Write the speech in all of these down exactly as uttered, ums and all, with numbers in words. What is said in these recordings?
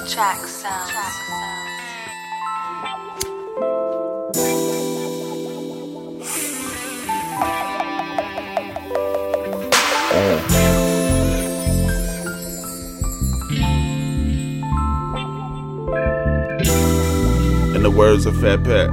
Track sound. Track sound. In the words of Fat Pat,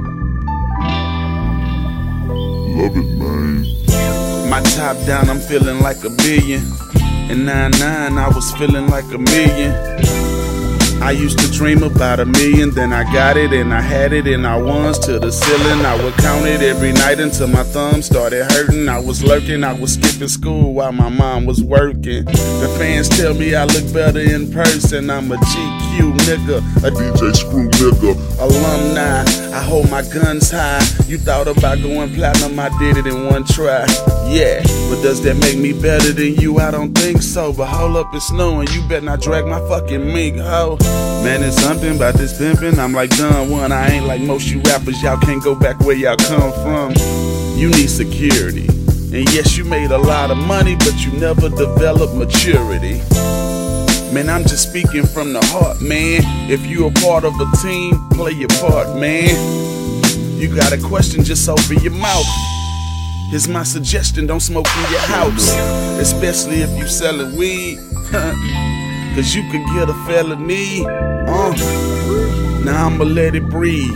love it, man. My top down, I'm feeling like a billion. In nine nine, I was feeling like a million. I used to dream about a million, then I got it and I had it and I won to the ceiling. I would count it every night until my thumb started hurting. I was lurking, I was skipping school while my mom was working. The fans tell me I look better in person. I'm a G Q nigga, a D J Screw nigga, alumni. I hold my guns high. You thought about going platinum, I did it in one try. Yeah, but does that make me better than you? I don't think so. But hold up, it's snowing. You better not drag my fucking mink, ho. Man, it's something about this pimpin'. I'm like done one. I ain't like most you rappers. Y'all can't go back where y'all come from. You need security. And yes, you made a lot of money, but you never developed maturity. Man, I'm just speaking from the heart, man. If you a part of a team, play your part, man. You got a question, just open your mouth. Here's my suggestion, don't smoke in your house. Especially if you sellin' weed. Cause you could get a felony. Uh, now I'ma let it breathe.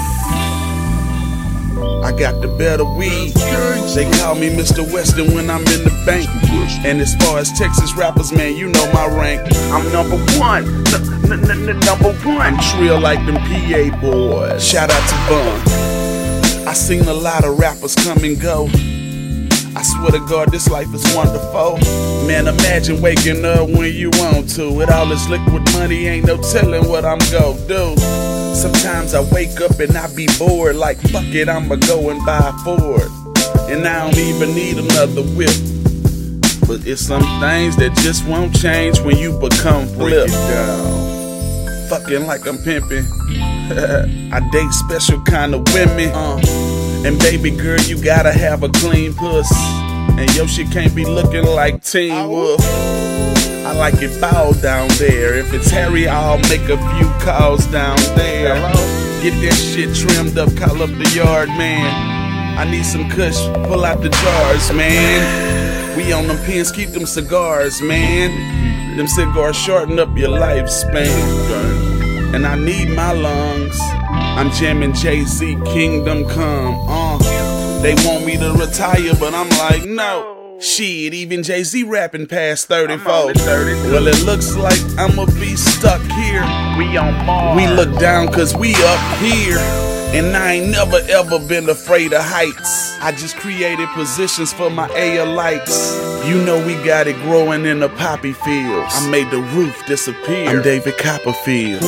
I got the better weed. They call me Mister Western when I'm in the bank. And as far as Texas rappers, man, you know my rank. I'm number one, n n n number one. I'm trill like them P A boys. Shout out to Bun. I seen a lot of rappers come and go. I swear to God, this life is wonderful. Man, imagine waking up when you want to. With all this liquid money, ain't no telling what I'm gon' do. Sometimes I wake up and I be bored, like fuck it, I'ma go and buy a Ford. And I don't even need another whip. But it's some things that just won't change when you become flip. Fucking like I'm pimping. I date special kind of women. Uh. And baby girl, you gotta have a clean puss. And yo shit can't be looking like Teen Wolf. I like it foul down there. If it's hairy, I'll make a few calls down there. Get that shit trimmed up, call up the yard man. I need some kush, pull out the jars, man. We on them pins, keep them cigars, man. Them cigars shorten up your lifespan. And I need my lungs. I'm jamming Jay-Z, Kingdom Come. Uh, they want me to retire, but I'm like, no. Shit, even Jay-Z rapping past thirty-four. Well, it looks like I'ma be stuck here. We on Mars. We look down cause we up here. And I ain't never ever been afraid of heights. I just created positions for my Aelites. You know we got it growing in the poppy fields. I made the roof disappear. I'm David Copperfield.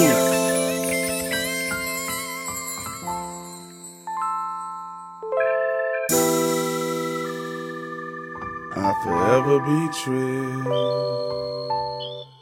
I'll forever be true.